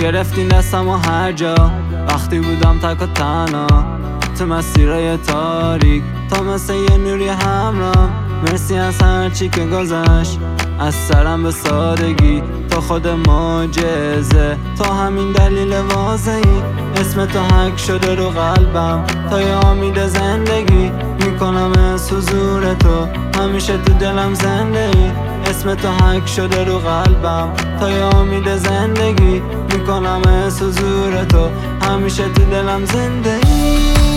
گرفتی دستم و هر جا وقتی بودم تک و تنها تو مسیرهای تاریک، تا مثل یه نوری همراه. مرسی از هرچی که گذشت، از سرم به سادگی، تو خود معجزه، تو همین دلیل واضحی. اسم تو حک شده رو قلبم، تا یه امید زندگی. میکنم از حضور تو، همیشه تو دلم زنده ای. اسم تو حک شده رو قلبم، تا یه امید زندگی. میکنم از حضور تو، همیشه تو دلم زنده ای.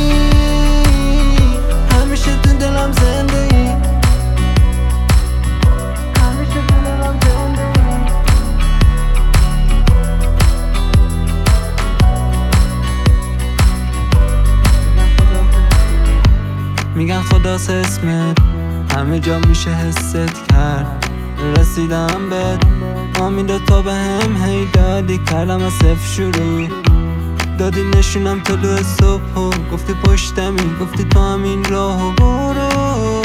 همیشه تو دلم زنده ای. همیشه تو دلم زنده ای. میگن خداست اسمت، همه جا میشه حست کرد. رسیدم بهت، امید تو به هم هی دادی، کردم از صفر شروع. دادی نشونم طلوع صبح و گفتی پشتمی، گفتی تو همین راهو برو،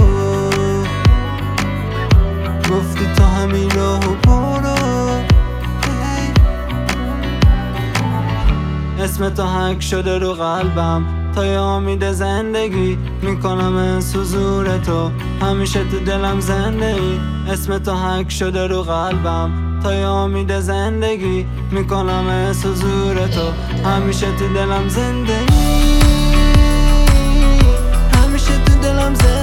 گفتی تو همین راهو برو. اسم تو حک شده رو قلبم، تا یه امید زندگی. میکنم از حضور تو، همیشه تو دلم زنده ای. اسم تو حک شده رو قلبم، تا یه امید زندگی. میکنم از حضور تو، همیشه تو دلم زنده ای. همیشه تو دلم زنده ای.